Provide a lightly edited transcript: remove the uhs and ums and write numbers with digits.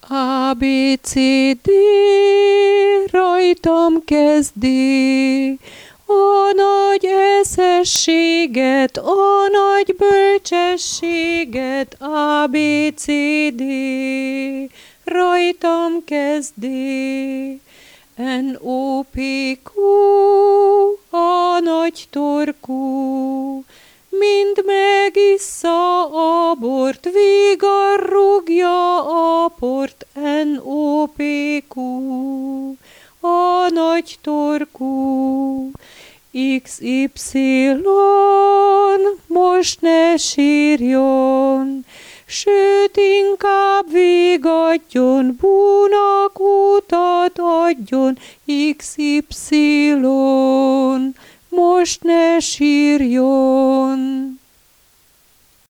A, B, C, D, rajtam kezdi, a nagy eszességet, a nagy bölcsességet, A, B, C, D, rajtam kezdi. N, O, P, Q, a nagy torkú, mind megissza a bort, vígan rúgja a port, N, O, P, Q, a nagy torkú. X, Y, most ne sírjon, sőt inkább vigadjon, búnak utat adjon, X, Y, most ne sírjon.